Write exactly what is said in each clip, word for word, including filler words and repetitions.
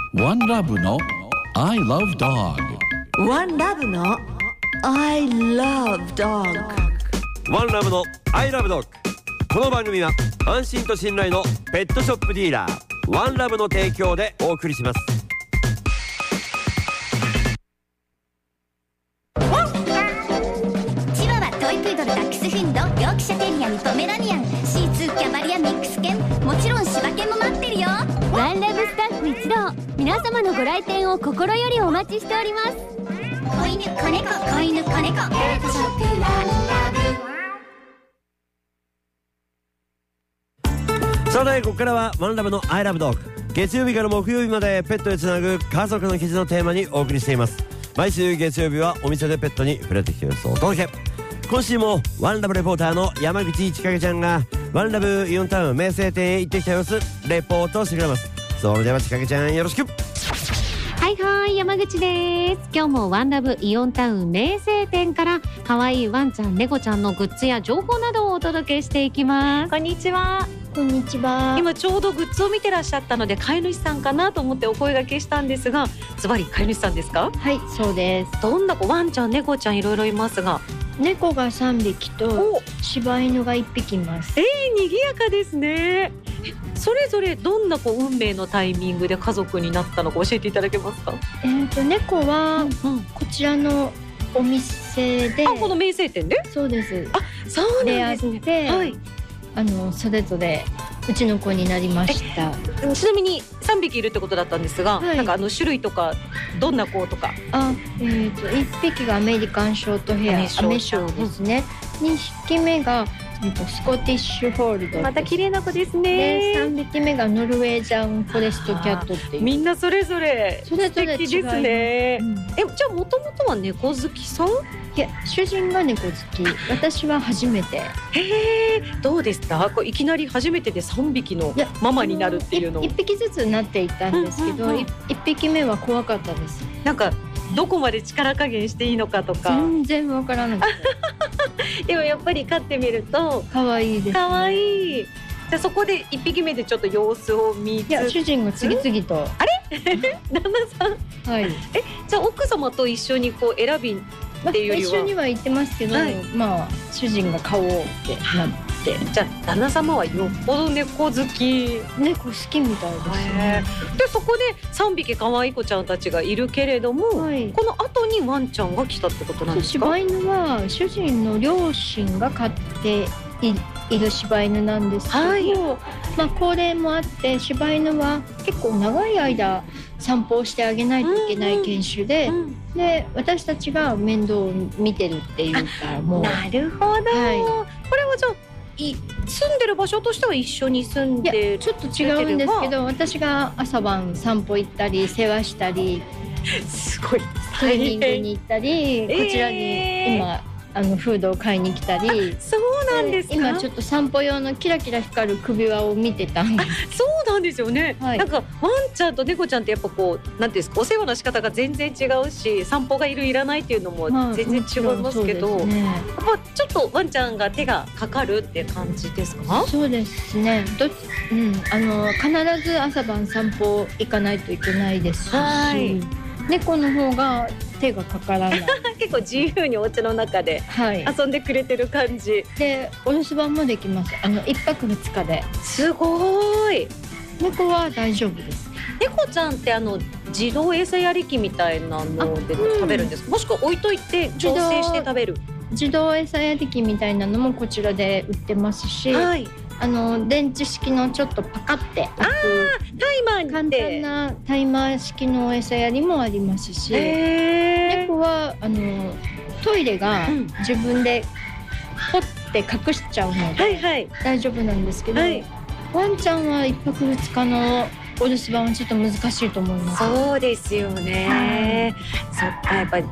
ワンラブの I love dog。 ワンラブの I love dog。 ワンラブの I love dog。 この番組は安心と信頼のペットショップディーラーワンラブの提供でお送りします。 チワワ、トイプードル、ダックスフンド、ヨークシャテリアにポメラニアン、シーツー、キャバリア、ミックス犬、もちろん柴犬も待ってるよ。 ワンラブスタッフ一同、皆様のご来店を心よりお待ちしております。 子犬、子猫、子犬、子猫、ペットショップワンラブ。 さてここからはワンラブの I love dog。 月曜日から木曜日までペットへつなぐ家族の絆のテーマにお送りしています。毎週月曜日はお店でペットに触れてきた様子をお届け。今週もワンラブレポーターの山口千景ちゃんがワンラブイオンタウン名声店へ行ってきた様子レポートしてくれます。それでは千景ちゃんよろしく。 はいはい、山口です。今日もワンラブイオンタウン名声店から可愛いワンちゃん、猫ちゃんのグッズや情報などをお届けしていきます。 こんにちは。 こんにちは。 今ちょうどグッズを見てらっしゃったので飼い主さんかなと思ってお声掛けしたんですが、ズバリ飼い主さんですか？ はい、そうです。 どんな子、ワンちゃん、猫ちゃんいろいろいますが、 猫がさんびきと柴犬がいっぴきいます。 えー、賑やかですね。それぞれどんなこう運命のタイミングで家族になったのか教えていただけますか？ えーと猫はこちらのお店で、 あ、この名声店で？ そうです。 あ、そうなんですね。 出会って、 はい、 あのそれぞれうちの子になりました。 ちなみにさんびきいるってことだったんですが、 はい、 なんかあの種類とかどんな子とか？ あ、えーといっぴきがアメリカンショートヘア、アメショーですね。にひきめがえっと、スコティッシュフォールド、 また綺麗な子ですね。 でさんびきめがノルウェージャンフォレストキャットっていう、 みんなそれぞれ素敵ですね。うん、え、じゃあもともとは猫好きさん？いや、主人が猫好き、私は初めて。 へー、どうですか？こういきなり初めてでさんびきのママになるっていうの。 いっぴきずつなっていたんですけど、うんうんうん、いっぴきめは怖かったです。 なんかどこまで力加減していいのかとか全然わからなくてでもやっぱり飼ってみると可愛いですね。 可愛い。じゃあそこでいっぴきめでちょっと様子を見つつ、 いや、主人が次々とあれ旦那さん、はい、え、じゃあ奥様と一緒にこう選びっていうよりは、 まあ、一緒には行ってますけど、はい、まあ主人が買おうってなって、 じゃあ旦那様はよっぽど猫好き。 猫好きみたいですね。 でそこでさんびき可愛い子ちゃんたちがいるけれども、はい、この後にワンちゃんが来たってことなんですか？ 柴犬は主人の両親が飼っていいる柴犬なんですけど、はい、まあ高齢もあって柴犬は結構長い間散歩をしてあげないといけない犬種で、うんうん、で私たちが面倒を見てるっていうか、もうなるほど、はい、これはじゃあい住んでる場所としては一緒に住んでる？いや、 ちょっと違うんですけど、私が朝晩散歩行ったり世話したりすごいクリーニングに行ったり、えー、こちらに今あのフードを買いに来たり。 そうなんですか？ 今ちょっと散歩用のキラキラ光る首輪を見てたんです。 そうなんですよね、はい、なんかワンちゃんと猫ちゃんってやっぱこうなんていうんですか、お世話の仕方が全然違うし、散歩がいるいらないっていうのも全然違いますけど、まあね、やっぱちょっとワンちゃんが手がかかるって感じですか？ そうですね、ど、うん、あの必ず朝晩散歩行かないといけないですし、はい、猫の方が手がかからない結構自由にお家の中で遊んでくれてる感じ、はい、 でお留守番もできます。あのいっぱくふつかで。 すごい。 猫は大丈夫です。 猫ちゃんってあの自動餌やり器みたいなので食べるんですか？うん、もしくは置いといて調整して食べる？ 自動餌やり器みたいなのもこちらで売ってますし、はい、あの電池式のちょっとパカってあタイマーに簡単なタイマー式の餌やりもありますし、猫はあのトイレが自分でポッて隠しちゃうので、はいはい、大丈夫なんですけど、はい、ワンちゃんはいっぱくふつかのお留守番はちょっと難しいと思います。 そうですよね、そっか、やっぱり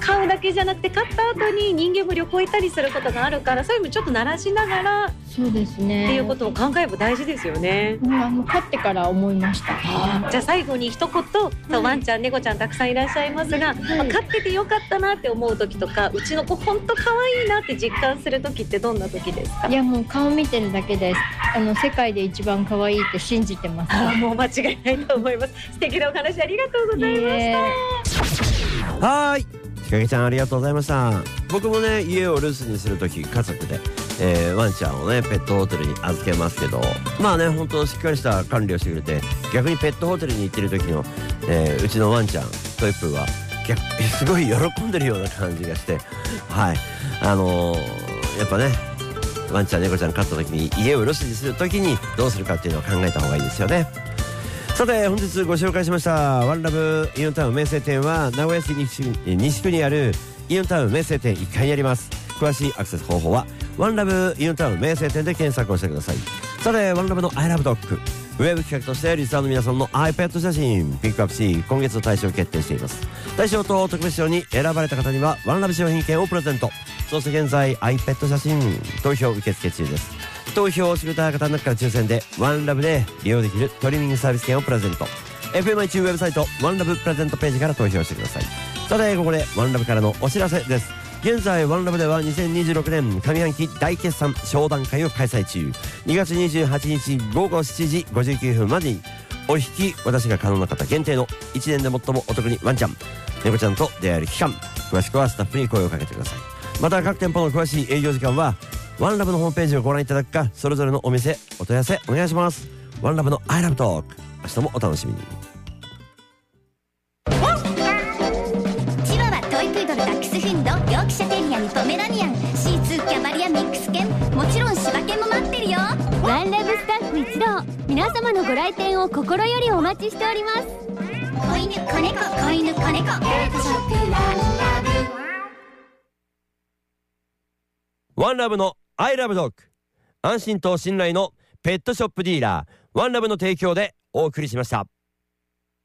飼うだけじゃなくて飼った後に人間も旅行行ったりすることがあるから、そういうのもちょっと慣らしながらそうですねっていうことを考えれば大事ですよね。 うん、あの飼ってから思いました。 じゃあ最後に一言、そうワンちゃん猫ちゃんたくさんいらっしゃいますが、まあ飼っててよかったなって思う時とか、うちの子本当可愛いなって実感する時ってどんな時ですか？ いやもう顔見てるだけです。あの世界で一番可愛いって信じてます。 あもう間違いないと思います。素敵なお話ありがとうございました。 はーい、ひかげちゃんありがとうございました。僕もね家を留守にするとき家族で、えー、ワンちゃんをねペットホテルに預けますけど、まあね本当しっかりした管理をしてくれて、逆にペットホテルに行ってる時の、えー、うちのワンちゃんトイプーは逆すごい喜んでるような感じがして、はいあのー、やっぱねワンちゃん猫ちゃん飼った時に家を留守にする時にどうするかっていうのを考えた方がいいですよね。さて本日ご紹介しましたワンラブイオンタウン名声店は名古屋市西区西区にあるイオンタウン名声店いっかいにあります。詳しいアクセス方法はワンラブイオンタウン名声店で検索をしてください。さてワンラブの I love dog ウェブ企画としてリスナーの皆さんの iPad 写真ピックアップし、今月の大賞を決定しています。大賞と特別賞に選ばれた方にはワンラブ商品券をプレゼント。そして現在 iPad 写真投票受付中です。投票をしてくれた方の中から抽選でワンラブで利用できるトリミングサービス券をプレゼント。 エフエムアイ 中ウェブサイトワンラブプレゼントページから投票してください。さてここでワンラブからのお知らせです。現在ワンラブではにせんにじゅうろくねん上半期大決算商談会を開催中。にがつにじゅうはちにちごごしちじごじゅうきゅうふんまでにお引き渡しが可能な方限定のいちねんで最もお得にワンちゃん猫ちゃんと出会える期間、詳しくはスタッフに声をかけてください。また各店舗の詳しい営業時間はワンラブのホームページをご覧いただくか、それぞれのお店お問い合わせお願いします。ワンラブの I love dog、 明日もお楽しみに。 チワワ、トイプードル、ダックスフンド、ヨークシャテリアにポメラニアン、シーツー、キャバリアミックス犬、もちろん柴犬も待ってるよ。 ワンラブスタッフ一同、皆様のご来店を心よりお待ちしております。 子犬子猫子犬子猫、ペットショップワンラブ。 ワンラブの I love dog、 安心と信頼のペットショップディーラーワンラブの提供でお送りしました。